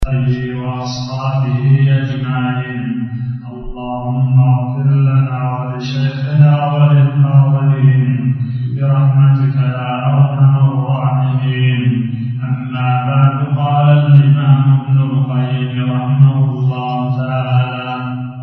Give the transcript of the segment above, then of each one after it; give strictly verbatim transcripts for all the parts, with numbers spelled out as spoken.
وأصحابه أجمعين. اللهم اغفر لنا ولشيخنا وللحاضرين برحمتك يا أرحم الراحمين. أما بعد، قال الإمام ابن القيم رحمه الله تعالى: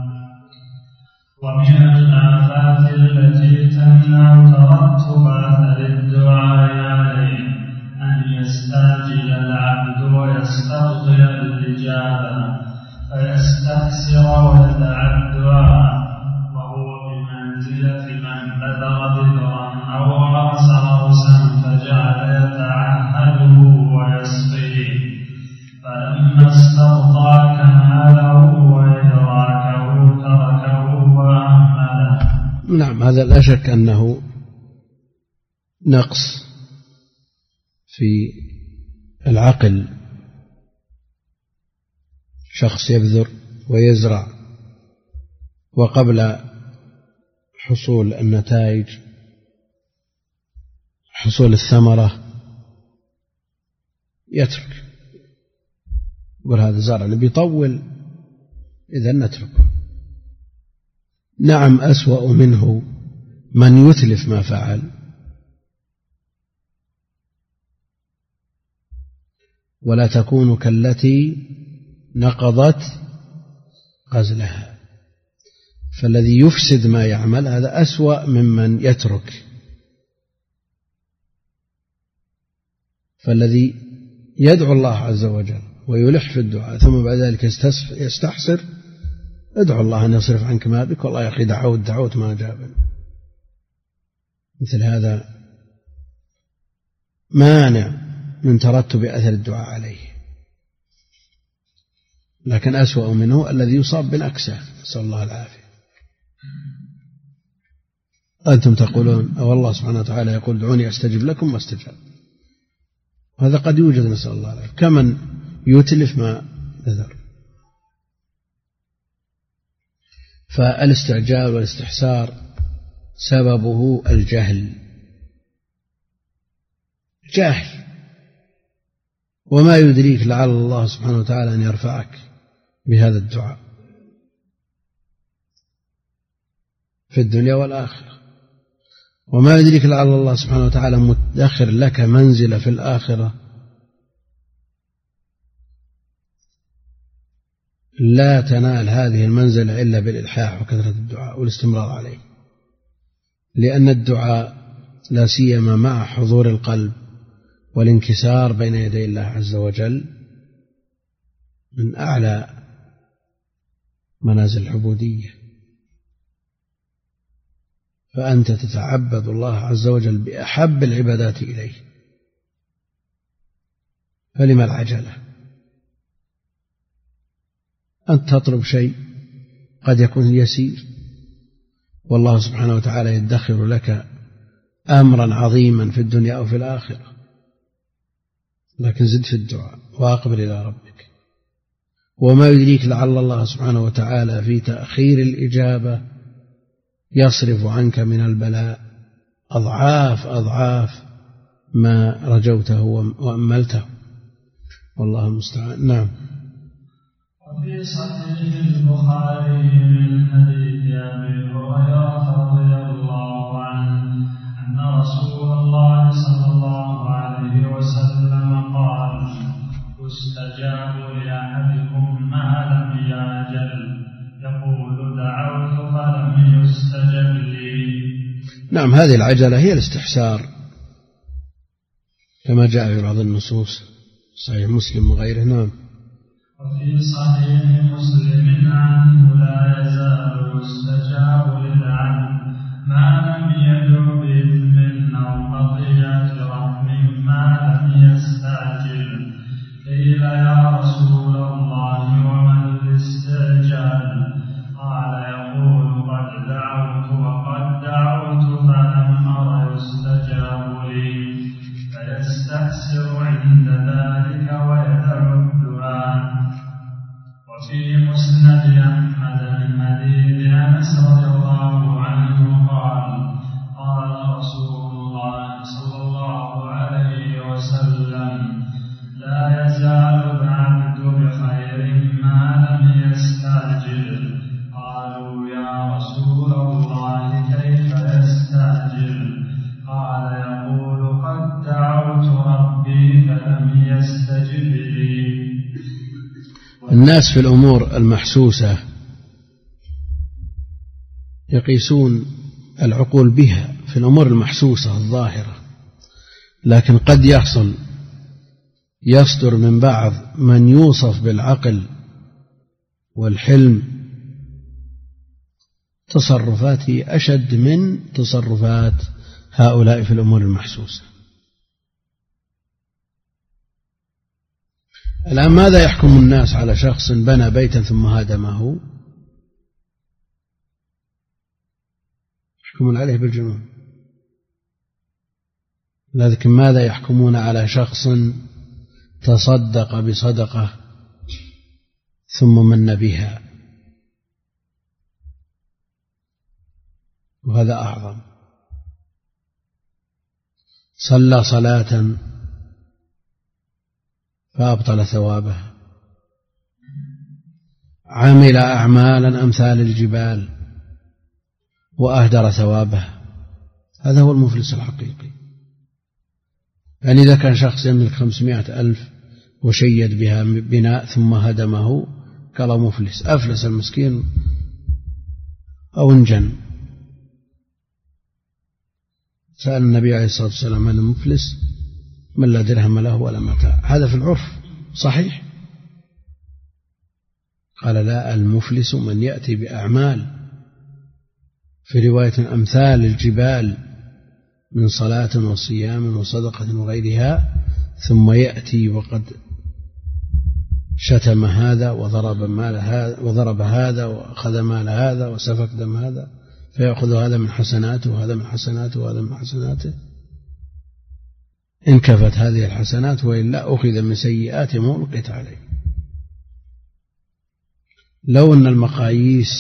ومن الآفات التي تمنع ترتب أثر الدعاء عليه أن يستعجل العبد ويستبطئ الإجابة فيستخسر ويدع الدعاء، وهو بمنزلة من بذر بذرا أو غرس غرسا فجعل يتعهده ويسقيه، فلما استرضى كماله وإدراكه تركه وأهمله. نعم، هذا لا شك أنه نقص في العقل. شخص يبذر ويزرع، وقبل حصول النتائج، حصول الثمرة، يترك، يقول هذا زرع اللي بيطول، إذا نتركه. نعم، أسوأ منه من يتلف ما فعل ولا تكون كالتي نقضت غزلها. فالذي يفسد ما يعمل هذا أسوأ ممن يترك. فالذي يدعو الله عز وجل ويلح في الدعاء ثم بعد ذلك يستحسر، ادعو الله أن يصرف عنك ما بك، والله يا أخي دعوت دعوت ما جابني. مثل هذا مانع من ترتب أثر الدعاء عليه. لكن أسوأ منه الذي يصاب بالأكسة، نسأل الله العافية. أنتم تقولون أو الله سبحانه وتعالى يقول دعوني أستجب لكم، ما استجاب. هذا قد يوجد، نسأل الله العافية، كمن يتلف ما بذر. فالاستعجال والاستحسار سببه الجهل، جاهل، وما يدريك لعل الله سبحانه وتعالى أن يرفعك بهذا الدعاء في الدنيا والآخرة، وما يدريك لعل الله سبحانه وتعالى مدخر لك منزلة في الآخرة لا تنال هذه المنزلة إلا بالإلحاح وكثرة الدعاء والاستمرار عليه. لأن الدعاء لا سيما مع حضور القلب والانكسار بين يدي الله عز وجل من أعلى منازل العبودية. فأنت تتعبد الله عز وجل بأحب العبادات إليه، فلما العجلة؟ أنت تطلب شيء قد يكون يسير، والله سبحانه وتعالى يدخر لك أمرا عظيما في الدنيا أو في الآخرة. لكن زد في الدعاء وأقبل إلى ربك. وما يدريك لعل الله سبحانه وتعالى في تأخير الإجابة يصرف عنك من البلاء أضعاف أضعاف ما رجوته وأملته، والله المستعان. نعم. وفي صحيح البخاري من حديث أبي هريرة رضي الله عنه أن رسول الله صلى الله عليه وسلم قال: يستجاب لأحدكم ما لم يعجل، يقول دعوت فلم يستجب لي. نعم، هذه العجلة هي الاستحسار كما جاء في بعض النصوص، صحيح مسلم وغيره. نعم. وفي صحيح مسلم عنه: لا يزال يستجاب للعبد ما لم يدع بإثم أو قضية رحم ما لم يستعجل. قيل: يا رسول الله وما الاستعجال؟ قال: يقول قد دعوت وقد دعوت فلم أر يستجاب لي، فيستحسر عند ذلك ويدع الدعاء. وفي مسند أحمد من حديث أنس رضي الله عنه قال: قال رسول الله صلى الله عليه وسلم: لا يزال العبد بخير يستعجل قالوا يا رسول الله كيف يستعجل قال يقول قد دعوت ربي فلم يستجب لي. الناس في الأمور المحسوسة يقيسون العقول بها في الأمور المحسوسة الظاهرة، لكن قد يحصل يصدر من بعض من يوصف بالعقل والحلم تصرفات أشد من تصرفات هؤلاء في الأمور المحسوسة. الآن ماذا يحكم الناس على شخص بنى بيتا ثم هدمه؟ يحكمون عليه بالجنون. لكن ماذا يحكمون على شخص تصدق بصدقة ثم من بها؟ وهذا أعظم. صلى صلاة فأبطل ثوابها، عمل أعمالا أمثال الجبال وأهدر ثوابها، هذا هو المفلس الحقيقي. يعني إذا كان شخص يملك خمسمائة ألف وشيد بها بناء ثم هدمه قال مفلس، أفلس المسكين أو انجن. سأل النبي عليه الصلاة والسلام من المفلس؟ من لا درهم له ولا متاع. هذا في العرف صحيح. قال لا، المفلس من يأتي بأعمال في رواية أمثال الجبال من صلاة وصيام وصدقة وغيرها، ثم يأتي وقد شتم هذا وضرب مال هذا وضرب هذا وأخذ مال هذا وسفك دم هذا، فيأخذ هذا من حسناته وهذا من حسناته وهذا من حسناته. إن كفت هذه الحسنات وإلا أخذ من سيئاته وألقيت عليه. لو أن المقاييس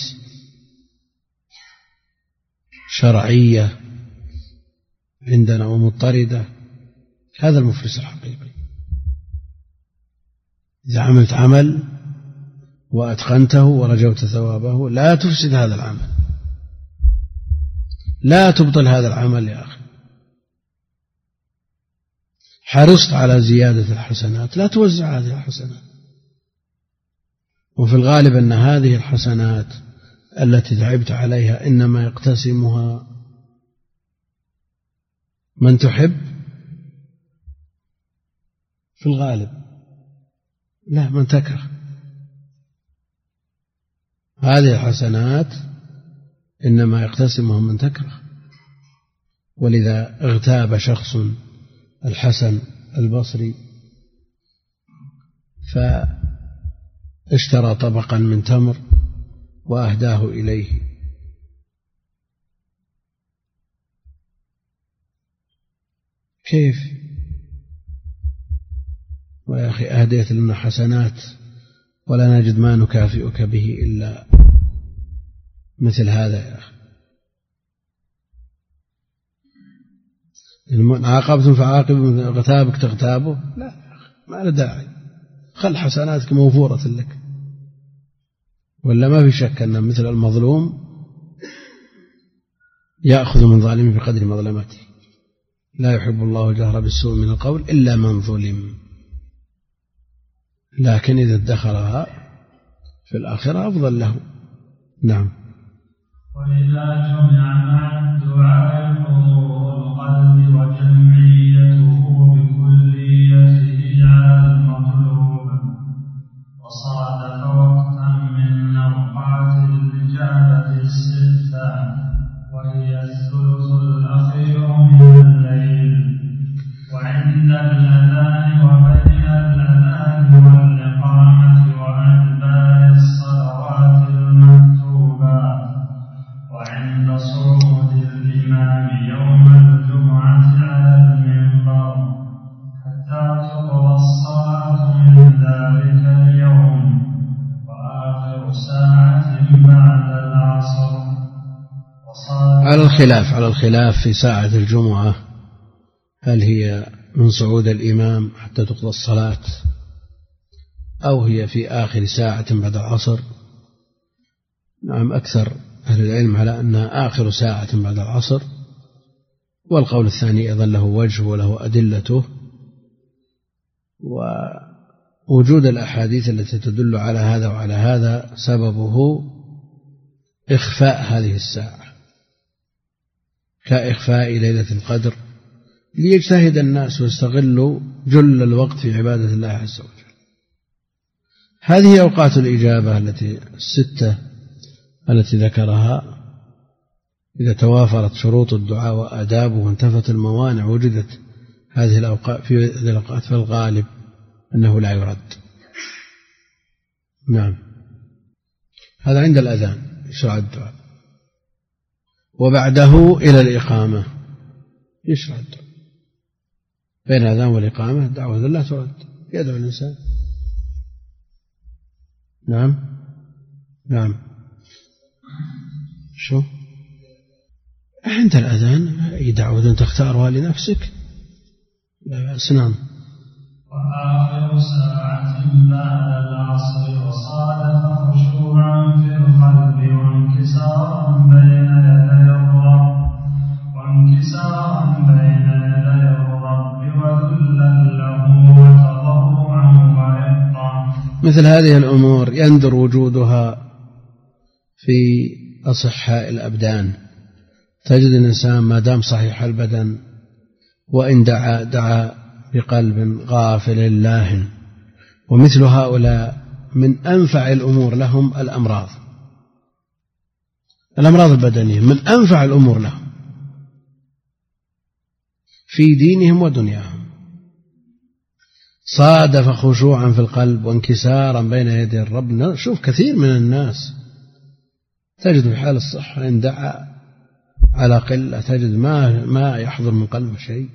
شرعية عندنا ومضطردة، هذا المفلس الحقيقي. إذا عملت عمل وأتقنته ورجوت ثوابه لا تفسد هذا العمل، لا تبطل هذا العمل يا أخي. حرصت على زيادة الحسنات، لا توزع هذه الحسنات. وفي الغالب أن هذه الحسنات التي تعبت عليها إنما يقتسمها من تحب في الغالب، لا من تكره. هذه الحسنات إنما يقتسمها من تكره. ولذا اغتاب شخص الحسن البصري فاشترى طبقا من تمر وأهداه إليه، كيف؟ ويا أخي أهديت لنا حسنات ولا نجد ما نكافئك به إلا مثل هذا يا أخي. إن عاقبتم فعاقبوا، اغتابك تغتابه، لا يا أخي ما له داعي، خل حسناتك موفورة لك. ولا ما في شك أن مثل المظلوم يأخذ من ظالمه بقدر مظلمته. لا يحب الله جهر بالسوء من القول إلا من ظلم، لكن إذا ادخرها في الآخرة أفضل له. نعم. وإذا جمع مع الدعاء حضور القلب وجمعيته بكليته على المطلوب، وصادف وقتا من أوقات الإجابة الستة، وهي الثلث الأخير من الليل، وعند الأذان وبين الأذان والإقامة وأدبار الصلوات المكتوبات، وعند صعود الإمام يوم الجمعة على المنبر، حتى تقضى الصلاة من ذلك اليوم، وآخر ساعة بعد العصر. على الخلاف على الخلاف في ساعة الجمعة، هل هي من صعود الإمام حتى تقضى الصلاة أو هي في آخر ساعة بعد العصر؟ نعم، أكثر أهل العلم على أنها آخر ساعة بعد العصر، والقول الثاني أيضا له وجه وله أدلته، ووجود الأحاديث التي تدل على هذا وعلى هذا سببه إخفاء هذه الساعة، كإخفاء ليلة القدر، ليجتهد الناس ويستغلوا جل الوقت في عبادة الله عز وجل. هذه أوقات الإجابة التي الستة التي ذكرها، إذا توافرت شروط الدعاء وآدابه وانتفت الموانع وجدت هذه الأوقات في هذه الأوقات، فالغالب أنه لا يرد. نعم، هذا عند الأذان يشرع الدعاء، وبعده إلى الإقامة يشرع الدعاء. بين الأذان والإقامة دعوة لا ترد، يدعو الإنسان. نعم نعم شو عند الأذان أي دعوة تختارها لنفسك لا بأس. نعم. وآخر ساعة بعد العصر وصادف خشوعا في القلب وانكسارا بين يدي الرب وانكسارا بين يدي الرب وذلا له وتضرعا ورقا. مثل هذه الأمور يندر وجودها في أصحاء الأبدان. تجد الإنسان ما دام صحيح البدن وإن دعا دعا بقلب غافل لاهٍ. ومثل هؤلاء من أنفع الأمور لهم الأمراض الأمراض البدنية من أنفع الأمور لهم في دينهم ودنياهم. صادف خشوعا في القلب وانكسارا بين يدي الرب. شوف كثير من الناس تجد في حال الصحة إن دعا على قلة تجد ما ما يحضر من قلبه شيء،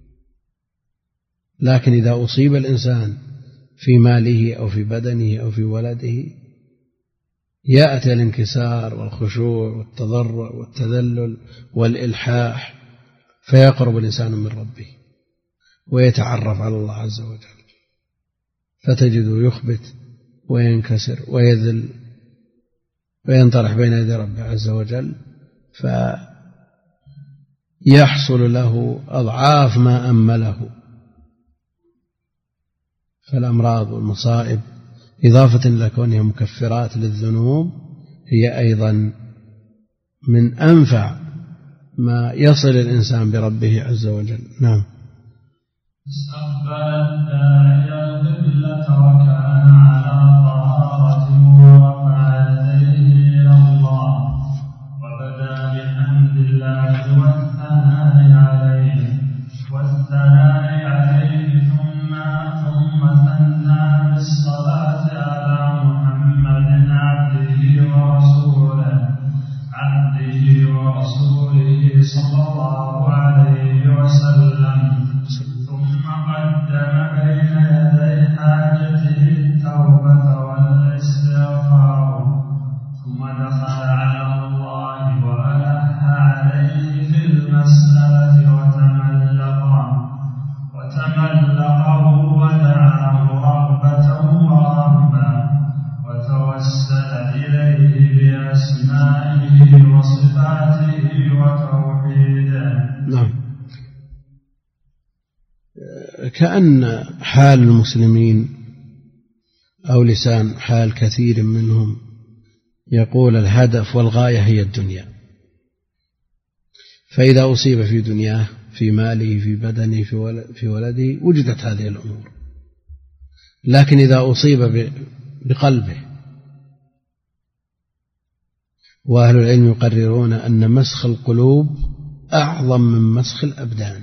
لكن إذا أصيب الإنسان في ماله أو في بدنه أو في ولده يأتي الانكسار والخشوع والتضرع والتذلل والإلحاح، فيقرب الإنسان من ربه ويتعرف على الله عز وجل، فتجده يخبت وينكسر ويذل وينطرح بين يدي ربه عز وجل، فيحصل له أضعاف ما أمله. فالأمراض والمصائب إضافة إلى كونها مكفرات للذنوب هي أيضا من أنفع ما يصل الإنسان بربه عز وجل. نعم. استقبل الداعي القبلة وكان على طهارة ورفع يديه إلى الله وبدأ بحمد الله والثناء عليه والثناء عليه ثم ثم ثنى بالصلاة على محمد عبده ورسوله عبده ورسوله صلى الله عليه وسلم. ثم قدم بين يدي حاجته التوبة والاستغفار، ثم دخل على الله وألح عليه في المسألة وتملقه وتملقه ودعاه رغبة ورهبة وتوسل إليه بأسمائه وصفاته وتوحيده. نعم. كأن حال المسلمين أو لسان حال كثير منهم يقول الهدف والغاية هي الدنيا، فإذا أصيب في دنياه في ماله في بدنه في ولده وجدت هذه الأمور، لكن إذا أصيب بقلبه، وأهل العلم يقررون أن مسخ القلوب أعظم من مسخ الأبدان.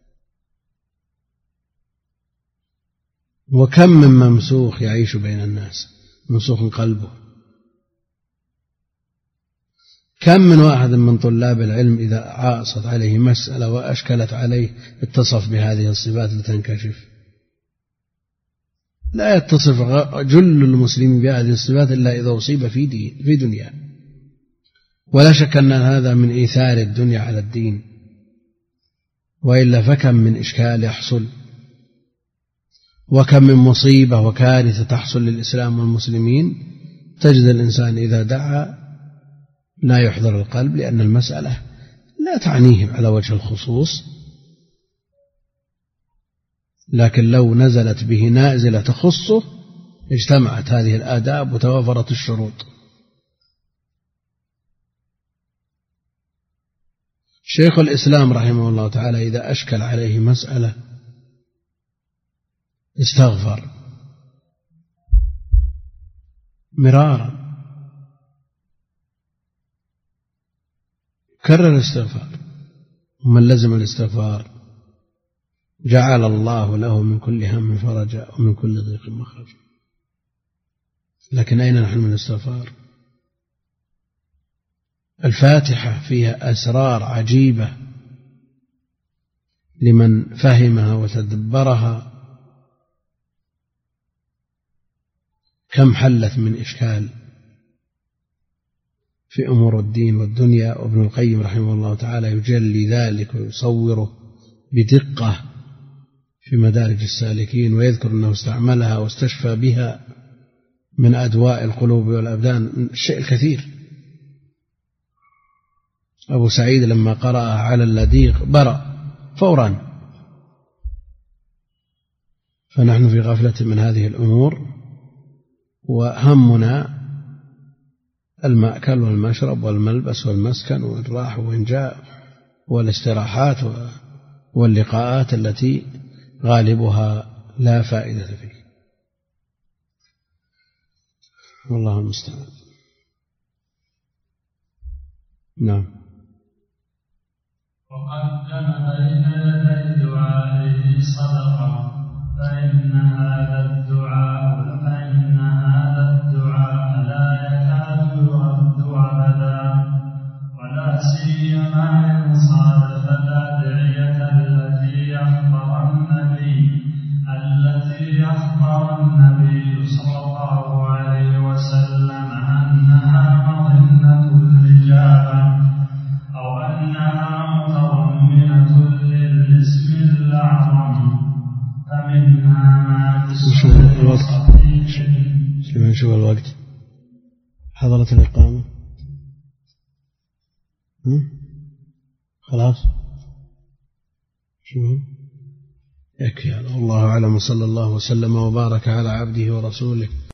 وكم من ممسوخ يعيش بين الناس ممسوخ قلبه. كم من واحد من طلاب العلم إذا عاصت عليه مسألة وأشكلت عليه اتصف بهذه الصفات لتنكشف. لا يتصف جل المسلمين بهذه الصفات إلا إذا أصيب في دين في دنيا، ولا شك أن هذا من إيثار الدنيا على الدين، وإلا فكم من إشكال يحصل، وكم من مصيبة وكارثة تحصل للإسلام والمسلمين. تجد الإنسان إذا دعا لا يحضر القلب لأن المسألة لا تعنيه على وجه الخصوص، لكن لو نزلت به نازلة تخصه اجتمعت هذه الآداب وتوافرت الشروط. شيخ الإسلام رحمه الله تعالى إذا أشكل عليه مسألة استغفر مرارا، كرر الاستغفار، ومن لزم الاستغفار جعل الله له من كل هم فرجا ومن كل ضيق مخرجا. لكن أين نحن من الاستغفار؟ الفاتحة فيها أسرار عجيبة لمن فهمها وتدبرها، كم حلت من إشكال في أمور الدين والدنيا. وابن القيم رحمه الله تعالى يجلي ذلك ويصوره بدقة في مدارج السالكين، ويذكر أنه استعملها واستشفى بها من أدواء القلوب والأبدان الشيء الكثير. أبو سعيد لما قرأ على اللديغ برأ فورا. فنحن في غفلة من هذه الأمور، وهمنا المأكل والمشرب والملبس والمسكن والراح والإنجاء والاستراحات واللقاءات التي غالبها لا فائدة فيه. والله المستعان. نعم. وقدم بين يدي دعائه صدقة، فإن هذا الدعاء فإن هذا الدعاء لا يكاد يرد أبدا، ولا سيما إن صادف الأدعية التي أخبر النبي التي أخبر النبي صلى الله عليه وسلم أنها مظنة الإجابة، أو أنها متضمنة للاسم الأعظم، فمنها ما تسمى الوقت. شو الوقت؟ حضرت الإقامة؟ خلاص شو يكفي هذا. والله أعلم، صلى الله وسلم وبارك على عبده ورسوله